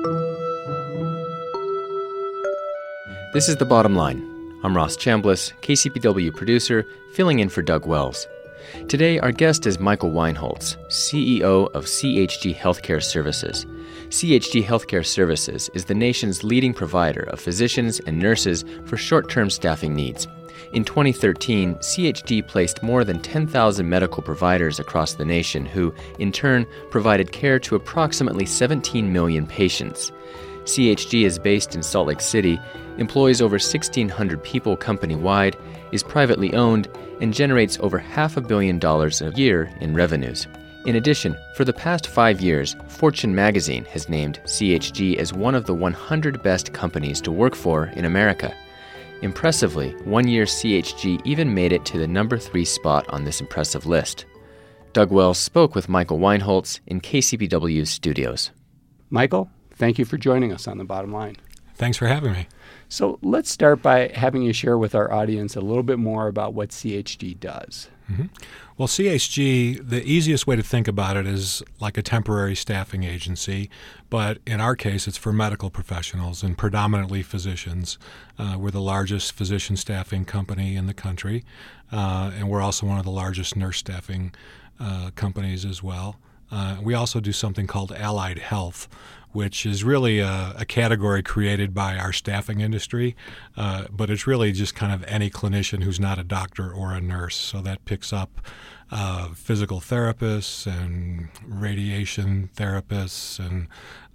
This is The Bottom Line. I'm Ross Chambliss, KCPW producer, filling in for Doug Wells. Today, our guest is Michael Weinholz, CEO of CHG Healthcare Services. CHG Healthcare Services is the nation's leading provider of physicians and nurses for short-term staffing needs. In 2013, CHG placed more than 10,000 medical providers across the nation who, in turn, provided care to approximately 17 million patients. CHG is based in Salt Lake City, employs over 1,600 people company-wide, is privately owned, and generates over $500 million a year in revenues. In addition, for the past 5 years, Fortune magazine has named CHG as one of the 100 best companies to work for in America. Impressively, one year CHG even made it to the number 3 spot on this impressive list. Doug Wells spoke with Michael Weinholz in KCPW's studios. Michael, thank you for joining us on The Bottom Line. Thanks for having me. So let's start by having you share with our audience a little bit more about what CHG does. Mm-hmm. Well, CHG, the easiest way to think about it is like a temporary staffing agency, but in our case, it's for medical professionals and predominantly physicians. We're the largest physician staffing company in the country, and we're also one of the largest nurse staffing companies as well. We also do something called allied health, which is really a category created by our staffing industry, but it's really just kind of any clinician who's not a doctor or a nurse. So that picks up physical therapists and radiation therapists and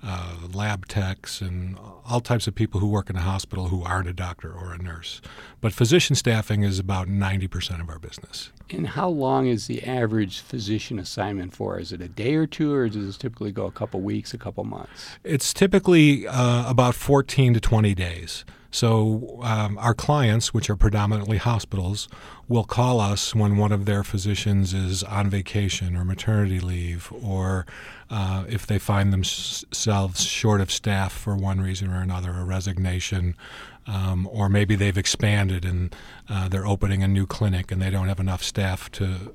lab techs and all types of people who work in a hospital who aren't a doctor or a nurse. But physician staffing is about 90% of our business. And how long is the average physician assignment for? Is it a day or two, or does it typically go a couple weeks, a couple months? It's typically about 14 to 20 days. So our clients, which are predominantly hospitals, will call us when one of their physicians is on vacation or maternity leave, or if they find themselves short of staff for one reason or another, a resignation, or maybe they've expanded and they're opening a new clinic and they don't have enough staff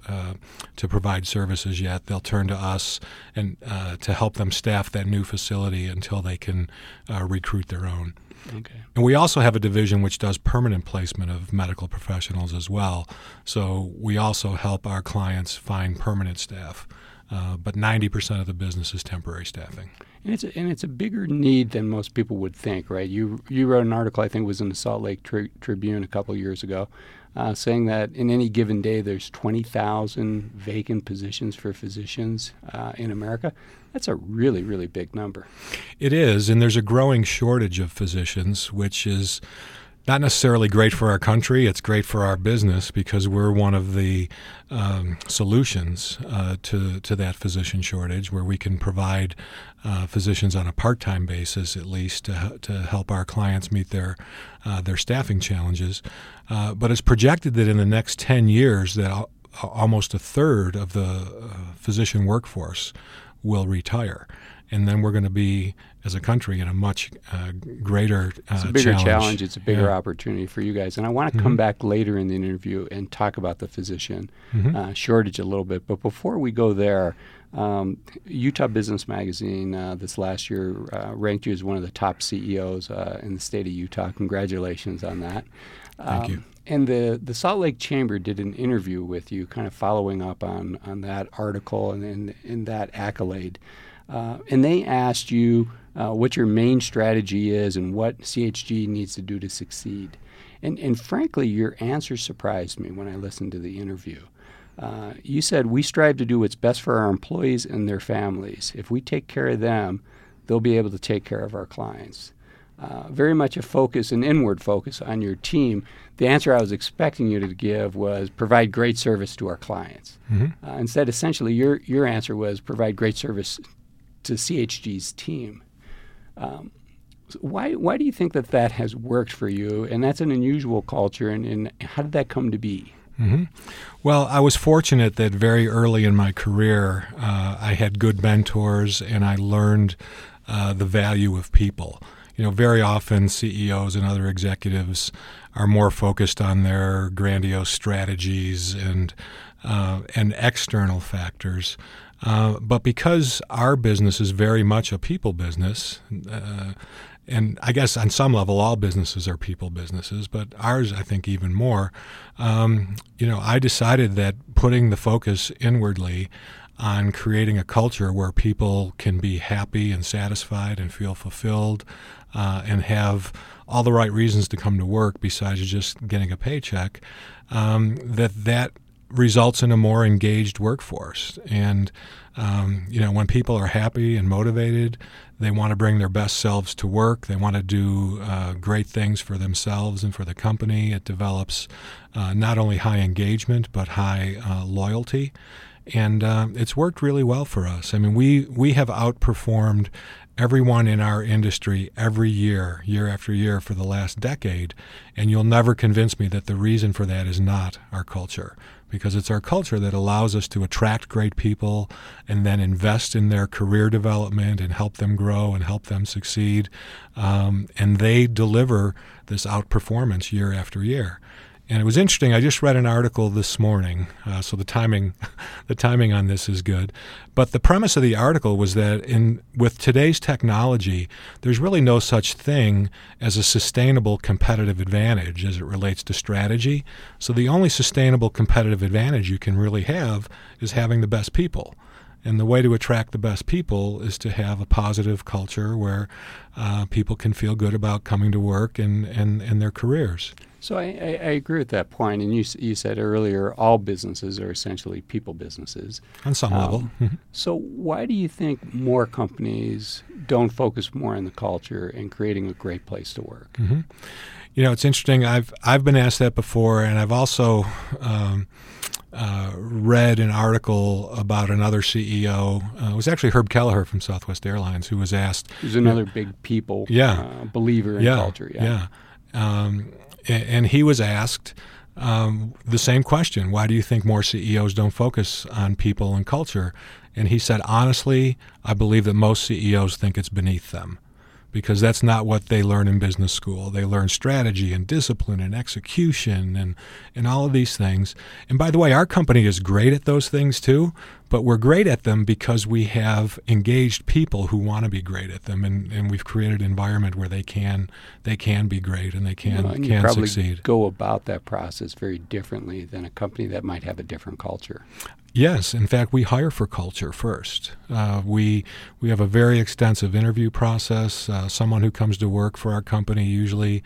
to provide services yet. They'll turn to us and to help them staff that new facility until they can recruit their own. Okay. And we also have a division which does permanent placement of medical professionals as well. So we also help our clients find permanent staff. But 90% of the business is temporary staffing. And it's a bigger need than most people would think, right? You wrote an article, I think it was in the Salt Lake Tribune a couple of years ago, saying that in any given day there's 20,000 vacant positions for physicians in America. That's a really, really big number. It is, and there's a growing shortage of physicians, which is not necessarily great for our country. It's great for our business because we're one of the solutions to that physician shortage, where we can provide physicians on a part-time basis, at least, to help our clients meet their staffing challenges. But it's projected that in the next 10 years that almost a third of the physician workforce will retire. And then we're going to be, as a country, in a much greater It's a bigger challenge. It's a bigger Yeah. opportunity for you guys. And I want to come back later in the interview and talk about the physician shortage a little bit. But before we go there, Utah Business Magazine this last year ranked you as one of the top CEOs in the state of Utah. Congratulations on that. Thank you. And the Salt Lake Chamber did an interview with you, kind of following up on that article and that accolade. And they asked you what your main strategy is and what CHG needs to do to succeed. And frankly, your answer surprised me when I listened to the interview. You said, "We strive to do what's best for our employees and their families. If we take care of them, they'll be able to take care of our clients." Very much a focus, an inward focus on your team. The answer I was expecting you to give was provide great service to our clients. Instead, essentially, your answer was provide great service to CHG's team. Why do you think that has worked for you? And that's an unusual culture. And how did that come to be? Well, I was fortunate that very early in my career, I had good mentors and I learned the value of people. You know, very often CEOs and other executives are more focused on their grandiose strategies and external factors. But because our business is very much a people business, and I guess on some level all businesses are people businesses, but ours I think even more, I decided that putting the focus inwardly on creating a culture where people can be happy and satisfied and feel fulfilled and have all the right reasons to come to work besides just getting a paycheck, that results in a more engaged workforce. And, when people are happy and motivated, they want to bring their best selves to work. They want to do great things for themselves and for the company. It develops not only high engagement, but high loyalty. And it's worked really well for us. I mean, we have outperformed everyone in our industry every year, year after year for the last decade. And you'll never convince me that the reason for that is not our culture, because it's our culture that allows us to attract great people and then invest in their career development and help them grow and help them succeed. And they deliver this outperformance year after year. And it was interesting. I just read an article this morning, so the timing on this is good. But the premise of the article was that with today's technology, there's really no such thing as a sustainable competitive advantage as it relates to strategy. So the only sustainable competitive advantage you can really have is having the best people. And the way to attract the best people is to have a positive culture where people can feel good about coming to work and their careers. So I agree with that point. And you said earlier all businesses are essentially people businesses. On some level. Mm-hmm. So why do you think more companies don't focus more on the culture and creating a great place to work? Mm-hmm. It's interesting. I've been asked that before, and I've also read an article about another CEO. It was actually Herb Kelleher from Southwest Airlines who was asked. Who's another big people believer in culture. Yeah. And he was asked the same question: why do you think more CEOs don't focus on people and culture? And he said, honestly, I believe that most CEOs think it's beneath them, because that's not what they learn in business school. They learn strategy and discipline and execution and all of these things. And by the way, our company is great at those things too, but we're great at them because we have engaged people who want to be great at them, and we've created an environment where they can be great and they can you probably succeed. Go about that process very differently than a company that might have a different culture. Yes. In fact, we hire for culture first. We have a very extensive interview process. Someone who comes to work for our company usually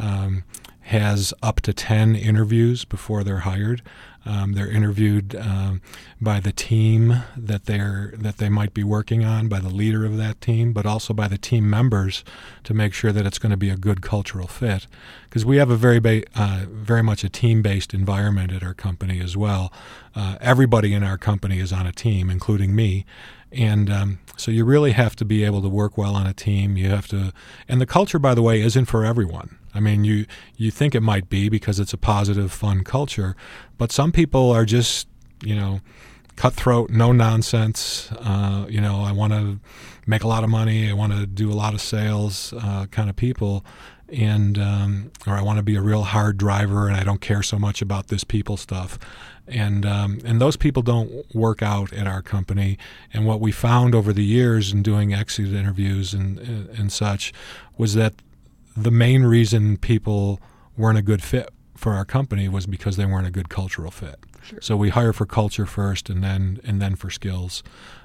has up to 10 interviews before they're hired. They're interviewed by the team that they might be working on, by the leader of that team, but also by the team members to make sure that it's going to be a good cultural fit. Because we have a very much a team-based environment at our company as well. Everybody in our company is on a team, including me. And so you really have to be able to work well on a team. You have to, and the culture, by the way, isn't for everyone. I mean, you think it might be because it's a positive, fun culture, but some people are just, cutthroat, no nonsense. I want to make a lot of money. I want to do a lot of sales kind of people. And or I want to be a real hard driver, and I don't care so much about this people stuff. And those people don't work out at our company. And what we found over the years in doing exit interviews and such was that the main reason people weren't a good fit for our company was because they weren't a good cultural fit. Sure. So we hire for culture first, and then for skills.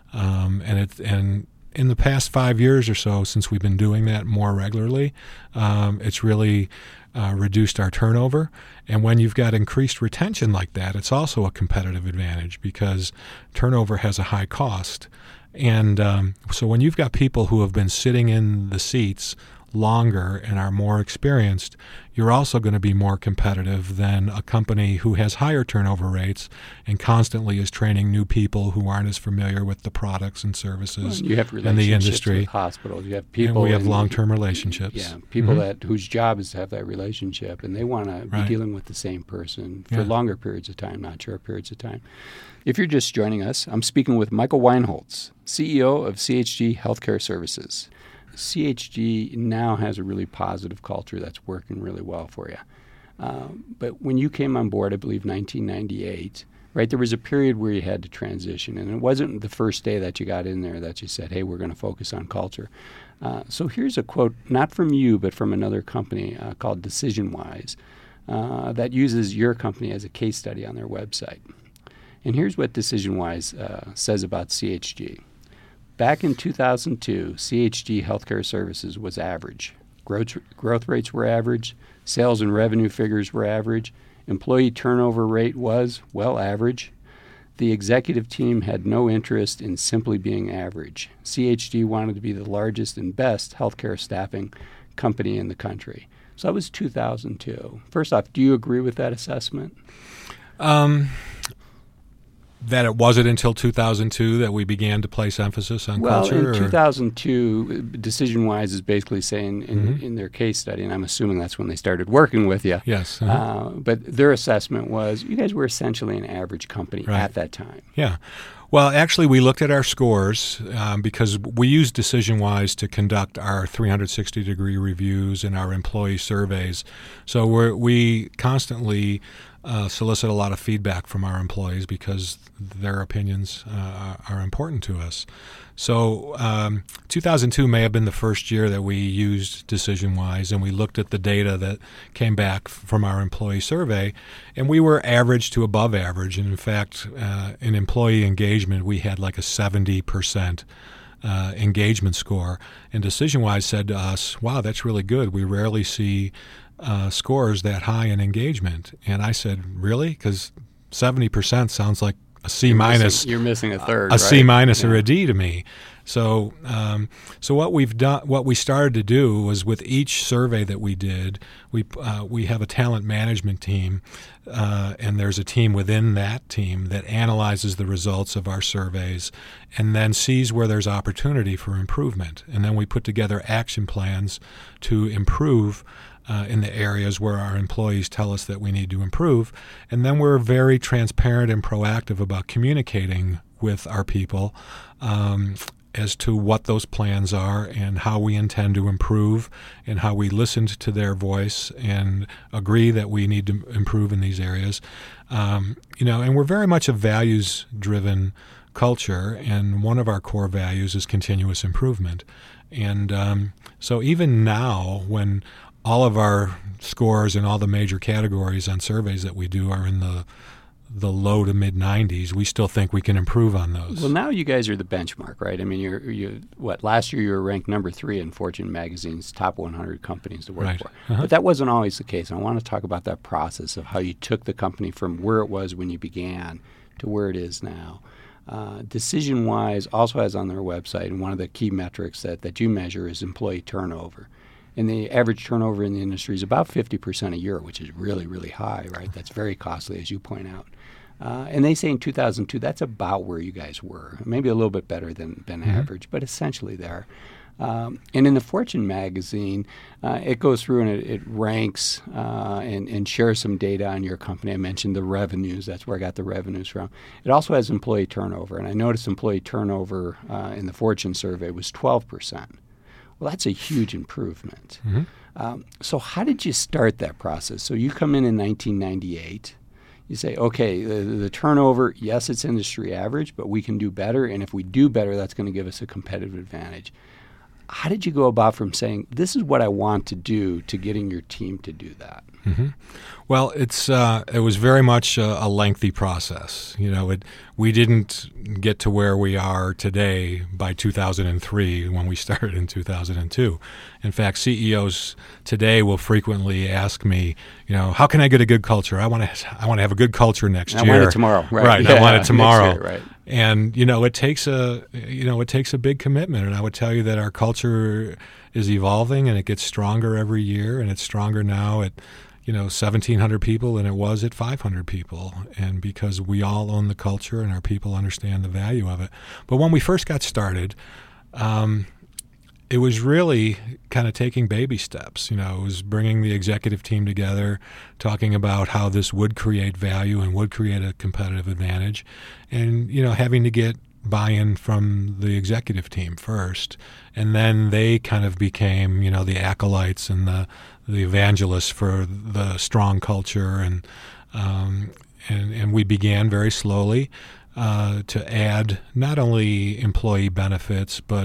And in the past 5 years or so, since we've been doing that more regularly, it's really reduced our turnover. And when you've got increased retention like that, it's also a competitive advantage because turnover has a high cost. And so when you've got people who have been sitting in the seats longer and are more experienced, you're also going to be more competitive than a company who has higher turnover rates and constantly is training new people who aren't as familiar with the products and services you have and the industry. With hospitals, you have people, and we have long-term relationships. Yeah, people whose job is to have that relationship, and they want to be dealing with the same person for longer periods of time, not short periods of time. If you're just joining us, I'm speaking with Michael Weinholz, CEO of CHG Healthcare Services. CHG now has a really positive culture that's working really well for you. But when you came on board, I believe 1998, right? There was a period where you had to transition, and it wasn't the first day that you got in there that you said, hey, we're going to focus on culture. So here's a quote, not from you, but from another company called DecisionWise that uses your company as a case study on their website. And here's what DecisionWise says about CHG. Back in 2002, CHG Healthcare Services was average. Growth rates were average. Sales and revenue figures were average. Employee turnover rate was, well, average. The executive team had no interest in simply being average. CHG wanted to be the largest and best healthcare staffing company in the country. So that was 2002. First off, do you agree with that assessment? That it wasn't until 2002 that we began to place emphasis on culture? Well, in 2002, DecisionWise is basically saying in their case study, and I'm assuming that's when they started working with you. Yes. But their assessment was you guys were essentially an average company at that time. Yeah. Well, actually, we looked at our scores because we use DecisionWise to conduct our 360-degree reviews and our employee surveys. So we constantly solicit a lot of feedback from our employees because their opinions are important to us. So 2002 may have been the first year that we used DecisionWise, and we looked at the data that came back from our employee survey, and we were average to above average. And in fact, in employee engagement, we had like a 70% engagement score. And DecisionWise said to us, wow, that's really good. We rarely see scores that high in engagement. And I said, really? Because 70% sounds like a C minus. You're missing a third. A C minus or a D to me. So, so what we've done, what we started to do was with each survey that we did, we have a talent management team, and there's a team within that team that analyzes the results of our surveys, and then sees where there's opportunity for improvement, and then we put together action plans to improve in the areas where our employees tell us that we need to improve. And then we're very transparent and proactive about communicating with our people as to what those plans are and how we intend to improve and how we listened to their voice and agree that we need to improve in these areas. And we're very much a values-driven culture, and one of our core values is continuous improvement. And so even now, when all of our scores in all the major categories on surveys that we do are in the low to mid 90s, we still think we can improve on those. Well, now you guys are the benchmark, right? I mean, last year you were ranked number 3 in Fortune magazine's top 100 companies to work for. But that wasn't always the case. I want to talk about that process of how you took the company from where it was when you began to where it is now. DecisionWise also has on their website, and one of the key metrics that you measure is employee turnover. And the average turnover in the industry is about 50% a year, which is really, really high, right? That's very costly, as you point out. And they say in 2002, that's about where you guys were, maybe a little bit better than average, but essentially there. And in the Fortune magazine, it goes through and it ranks and shares some data on your company. I mentioned the revenues. That's where I got the revenues from. It also has employee turnover. And I noticed employee turnover in the Fortune survey was 12%. Well, that's a huge improvement. So how did you start that process? So you come in 1998. You say, okay, the turnover, yes, it's industry average, but we can do better. And if we do better, that's going to give us a competitive advantage. How did you go about from saying, this is what I want to do, to getting your team to do that? Well, it was very much a lengthy process. We didn't get to where we are today by 2003 when we started in 2002. In fact, CEOs today will frequently ask me, how can I get a good culture? I want to have a good culture next year. I want it tomorrow, right? Right. I want it tomorrow. Year, right. And it takes a big commitment. And I would tell you that our culture is evolving, and it gets stronger every year, and it's stronger now at 1,700 people than it was at 500 people, and because we all own the culture and our people understand the value of it. But when we first got started, it was really kind of taking baby steps. It was bringing the executive team together, talking about how this would create value and would create a competitive advantage, and having to get buy-in from the executive team first, and then they kind of became the acolytes and the evangelists for the strong culture, and and we began very slowly to add not only employee benefits, but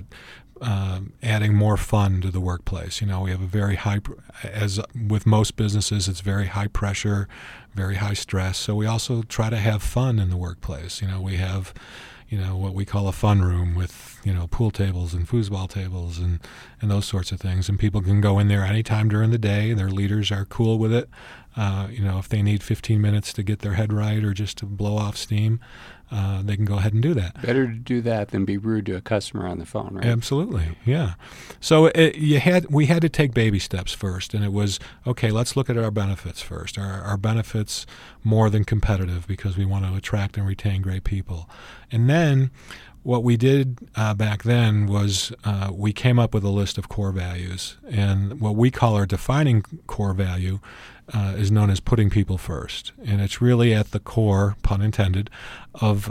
adding more fun to the workplace. We have a very high, as with most businesses, it's very high pressure, very high stress. So we also try to have fun in the workplace. We have, what we call a fun room with, pool tables and foosball tables and those sorts of things. And people can go in there anytime during the day. Their leaders are cool with it. If they need 15 minutes to get their head right or just to blow off steam, they can go ahead and do that. Better to do that than be rude to a customer on the phone, right? Absolutely, yeah. So we had to take baby steps first, and it was, okay, let's look at our benefits first. Our benefits more than competitive because we want to attract and retain great people. And then what we did back then was we came up with a list of core values, and what we call our defining core value is known as putting people first, and it's really at the core, pun intended, of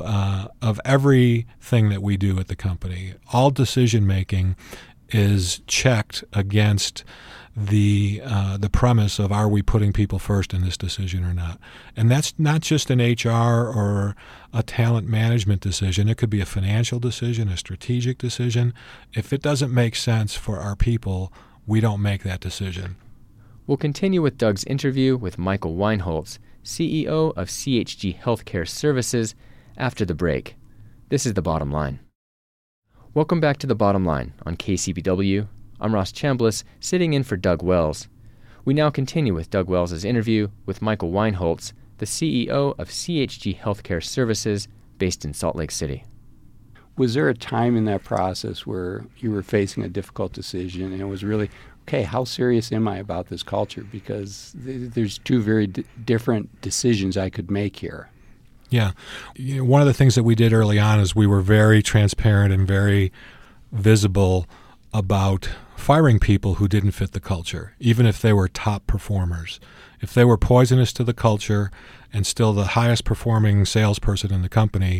everything that we do at the company. All decision making is checked against the premise of, are we putting people first in this decision or not? And that's not just an HR or a talent management decision. It could be a financial decision, a strategic decision. If it doesn't make sense for our people, we don't make that decision. We'll continue with Doug's interview with Michael Weinholtz, CEO of CHG Healthcare Services, after the break. This is The Bottom Line. Welcome back to The Bottom Line on KCBW. I'm Ross Chambliss, sitting in for Doug Wells. We now continue with Doug Wells' interview with Michael Weinholtz, the CEO of CHG Healthcare Services, based in Salt Lake City. Was there a time in that process where you were facing a difficult decision and it was really, okay, how serious am I about this culture? Because there's two very different decisions I could make here. Yeah. One of the things that we did early on is we were very transparent and very visible about firing people who didn't fit the culture, even if they were top performers. If they were poisonous to the culture and still the highest performing salesperson in the company,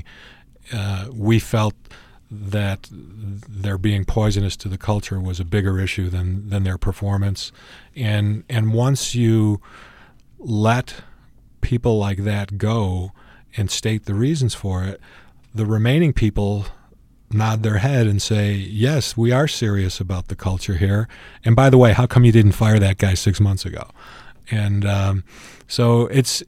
we felt that their being poisonous to the culture was a bigger issue than their performance. And once you let people like that go and state the reasons for it, the remaining people nod their head and say, yes, we are serious about the culture here. And by the way, how come you didn't fire that guy 6 months ago? And so it's,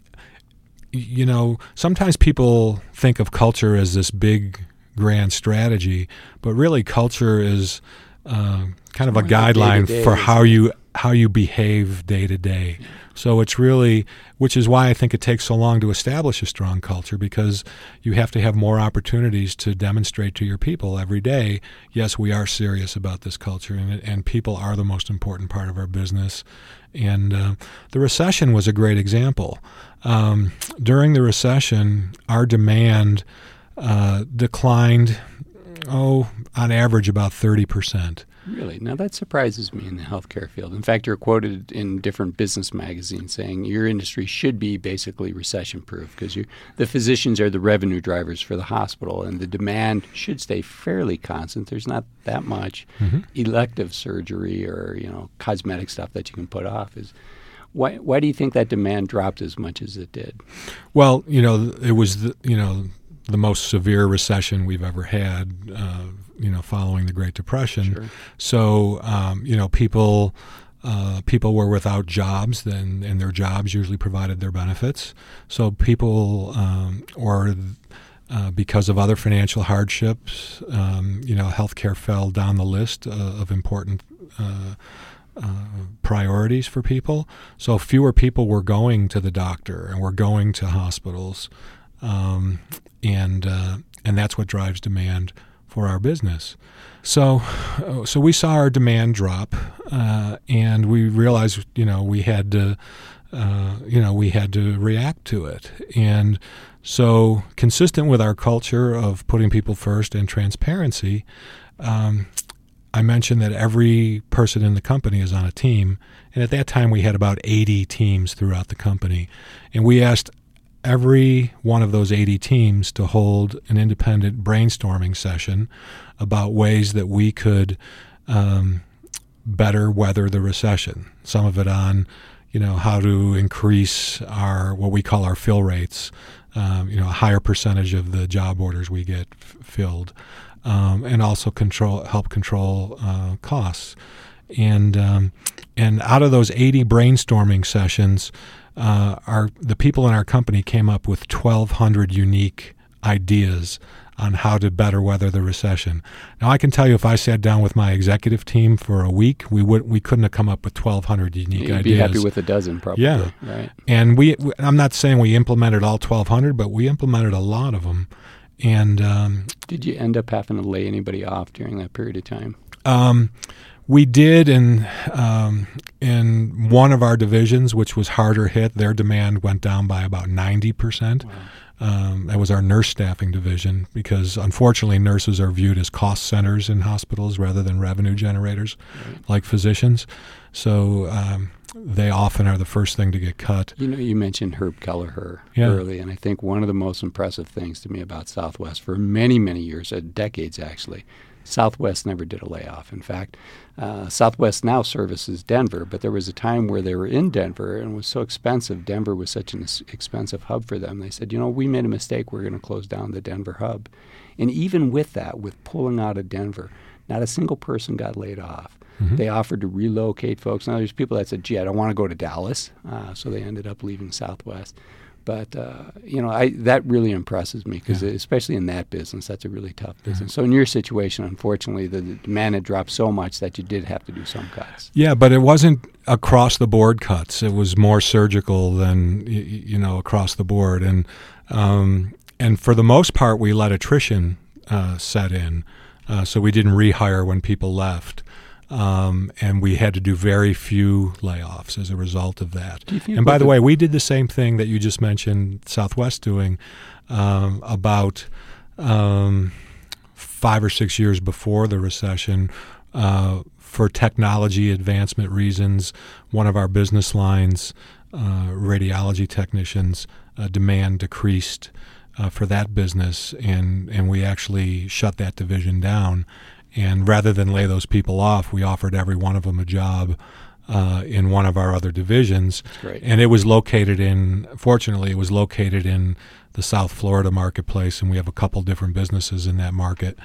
sometimes people think of culture as this big, grand strategy, but really culture is kind of a guideline for how you behave day to day. So it's really, which is why I think it takes so long to establish a strong culture, because you have to have more opportunities to demonstrate to your people every day, yes, we are serious about this culture, and people are the most important part of our business. And the recession was a great example. During the recession, our demand declined, on average about 30%. Really? Now that surprises me in the healthcare field. In fact, you're quoted in different business magazines saying your industry should be basically recession-proof because the physicians are the revenue drivers for the hospital, and the demand should stay fairly constant. There's not that much elective surgery or cosmetic stuff that you can put off. Why do you think that demand dropped as much as it did? Well, it was the most severe recession we've ever had, following the Great Depression. Sure. So, people were without jobs, and their jobs usually provided their benefits. So people, because of other financial hardships, healthcare fell down the list of important priorities for people. So fewer people were going to the doctor and were going to hospitals. And that's what drives demand for our business. So we saw our demand drop, and we realized, we had to react to it. And so, consistent with our culture of putting people first and transparency, I mentioned that every person in the company is on a team, and at that time we had about 80 teams throughout the company, and we asked every one of those 80 teams to hold an independent brainstorming session about ways that we could better weather the recession. Some of it on, how to increase what we call our fill rates, a higher percentage of the job orders we get filled, and also help control costs. And out of those 80 brainstorming sessions, the people in our company came up with 1,200 unique ideas on how to better weather the recession. Now, I can tell you, if I sat down with my executive team for a week, we couldn't have come up with 1,200 unique ideas. You'd be happy with a dozen, probably. Yeah, right. And I'm not saying we implemented all 1,200, but we implemented a lot of them. And did you end up having to lay anybody off during that period of time? We did in one of our divisions, which was harder hit. Their demand went down by about 90%. Wow. That was our nurse staffing division, because unfortunately nurses are viewed as cost centers in hospitals rather than revenue generators, like physicians. So they often are the first thing to get cut. You mentioned Herb Kelleher early, and I think one of the most impressive things to me about Southwest for many, many years, decades actually, Southwest never did a layoff. In fact, Southwest now services Denver, but there was a time where they were in Denver and it was so expensive. Denver was such an expensive hub for them. They said, we made a mistake. We're going to close down the Denver hub. And even with that, with pulling out of Denver, not a single person got laid off. Mm-hmm. They offered to relocate folks. Now, there's people that said, gee, I don't want to go to Dallas. So they ended up leaving Southwest. But, that really impresses me because especially in that business, that's a really tough business. So in your situation, unfortunately, the demand had dropped so much that you did have to do some cuts. Yeah, but it wasn't across-the-board cuts. It was more surgical than, across the board. And for the most part, we let attrition set in. So we didn't rehire when people left. And we had to do very few layoffs as a result of that. And by the way, we did the same thing that you just mentioned Southwest doing about 5 or 6 years before the recession. For technology advancement reasons, one of our business lines, radiology technicians, demand decreased for that business, and we actually shut that division down. And rather than lay those people off, we offered every one of them a job in one of our other divisions. That's great. And it was fortunately, it was located in the South Florida marketplace, and we have a couple different businesses in that market.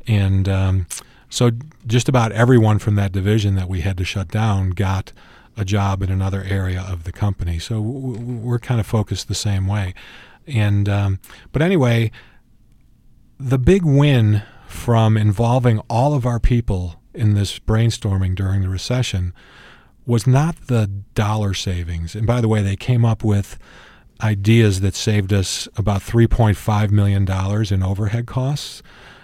And so just about everyone from that division that we had to shut down got a job in another area of the company. So we're kind of focused the same way. And but anyway, the big win from involving all of our people in this brainstorming during the recession was not the dollar savings. And by the way, they came up with ideas that saved us about $3.5 million in overhead costs.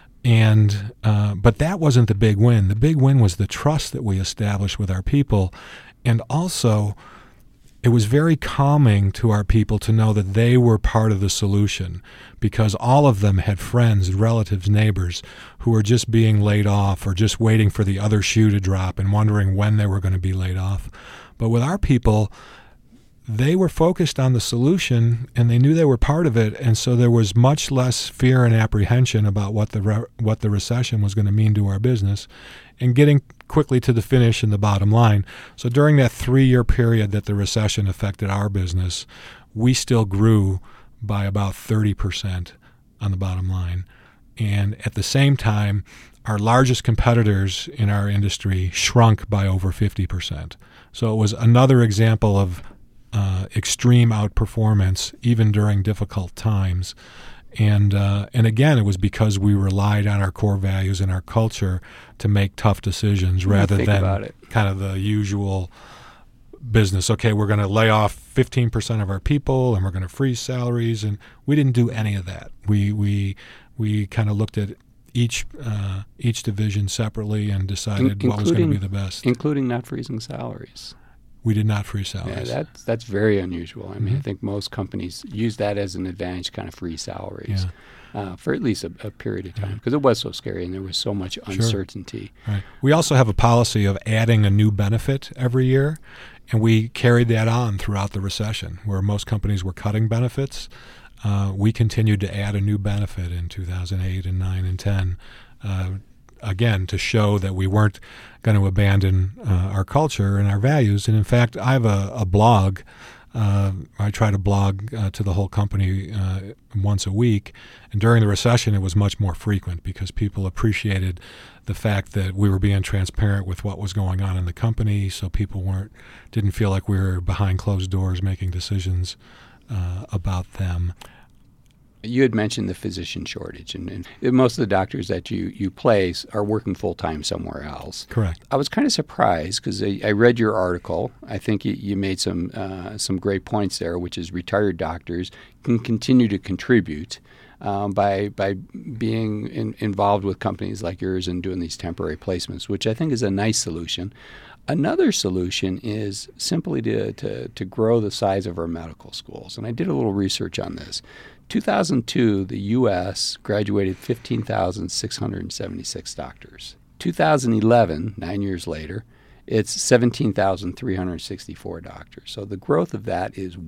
And but that wasn't the big win. The big win was the trust that we established with our people. And also, it was very calming to our people to know that they were part of the solution, because all of them had friends, relatives, neighbors who were just being laid off or just waiting for the other shoe to drop and wondering when they were going to be laid off. But with our people, they were focused on the solution and they knew they were part of it, and so there was much less fear and apprehension about what the recession was going to mean to our business, and getting quickly to the finish and the bottom line. So during that 3-year period that the recession affected our business, we still grew by about 30% on the bottom line. And at the same time, our largest competitors in our industry shrunk by over 50%. So it was another example of extreme outperformance even during difficult times. And again, it was because we relied on our core values and our culture to make tough decisions rather than kind of the usual business. Okay, we're going to lay off 15% of our people and we're going to freeze salaries, and we didn't do any of that. We kind of looked at each division separately and decided what was going to be the best, including not freezing salaries. We did not freeze salaries. Yeah, that's very unusual. I mean, I think most companies use that as an advantage, kind of freeze salaries for at least a period of time, because it was so scary and there was so much uncertainty. Sure. Right. We also have a policy of adding a new benefit every year, and we carried that on throughout the recession, where most companies were cutting benefits. We continued to add a new benefit in 2008 and 9 and 10. again, to show that we weren't going to abandon our culture and our values. And in fact, I have a blog. I try to blog to the whole company once a week. And during the recession, it was much more frequent because people appreciated the fact that we were being transparent with what was going on in the company, so people didn't feel like we were behind closed doors making decisions about them. You had mentioned the physician shortage, and most of the doctors that you place are working full-time somewhere else. Correct. I was kind of surprised because I read your article. I think you made some great points there, which is retired doctors can continue to contribute by being involved with companies like yours and doing these temporary placements, which I think is a nice solution. Another solution is simply to grow the size of our medical schools. And I did a little research on this. 2002, the U.S. graduated 15,676 doctors. 2011, 9 years later, it's 17,364 doctors. So the growth of that is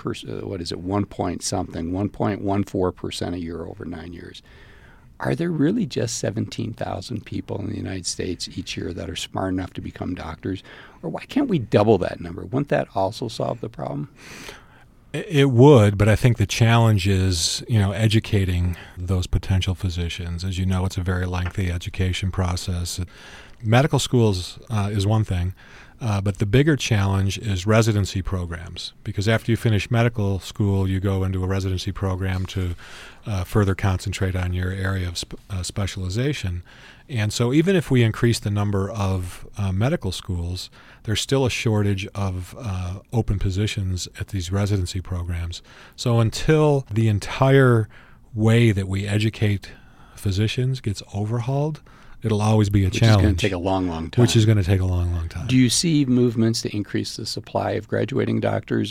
1.14% a year over 9 years. Are there really just 17,000 people in the United States each year that are smart enough to become doctors? Or why can't we double that number? Wouldn't that also solve the problem? It would, but I think the challenge is, educating those potential physicians. As you know, it's a very lengthy education process. Medical schools is one thing, but the bigger challenge is residency programs, because after you finish medical school, you go into a residency program to further concentrate on your area of specialization. And so even if we increase the number of medical schools, there's still a shortage of open positions at these residency programs. So until the entire way that we educate physicians gets overhauled, it'll always be a challenge. Which is going to take a long, long time. Which is going to take a long, long time. Do you see movements to increase the supply of graduating doctors?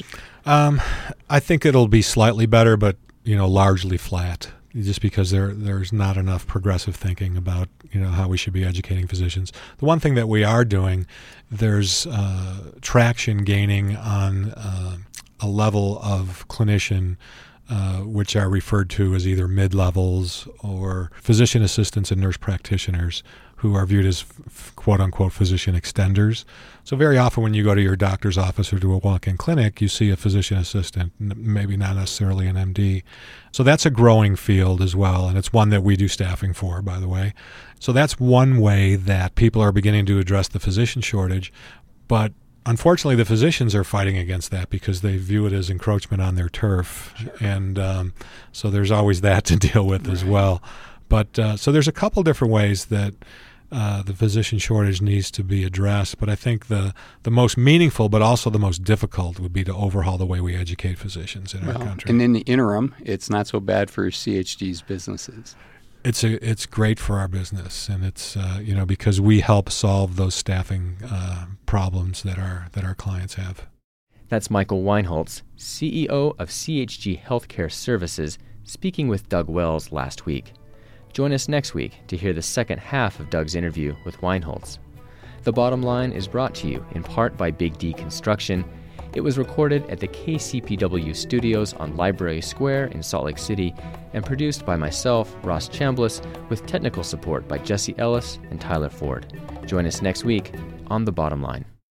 I think it'll be slightly better, but largely flat, just because there's not enough progressive thinking about how we should be educating physicians. The one thing that we are doing, there's traction gaining on a level of clinician which are referred to as either mid-levels or physician assistants and nurse practitioners, who are viewed as quote-unquote physician extenders. So very often when you go to your doctor's office or to a walk-in clinic, you see a physician assistant, maybe not necessarily an MD. So that's a growing field as well, and it's one that we do staffing for, by the way. So that's one way that people are beginning to address the physician shortage, but unfortunately, the physicians are fighting against that because they view it as encroachment on their turf. Sure. And so there's always that to deal with as well. But so there's a couple different ways that the physician shortage needs to be addressed. But I think the most meaningful but also the most difficult would be to overhaul the way we educate physicians in our country. And in the interim, it's not so bad for CHG's businesses. It's great for our business, and it's because we help solve those staffing problems that our clients have. That's Michael Weinholtz, CEO of CHG Healthcare Services, speaking with Doug Wells last week. Join us next week to hear the second half of Doug's interview with Weinholtz. The Bottom Line is brought to you in part by Big D Construction. It was recorded at the KCPW studios on Library Square in Salt Lake City and produced by myself, Ross Chambliss, with technical support by Jesse Ellis and Tyler Ford. Join us next week on The Bottom Line.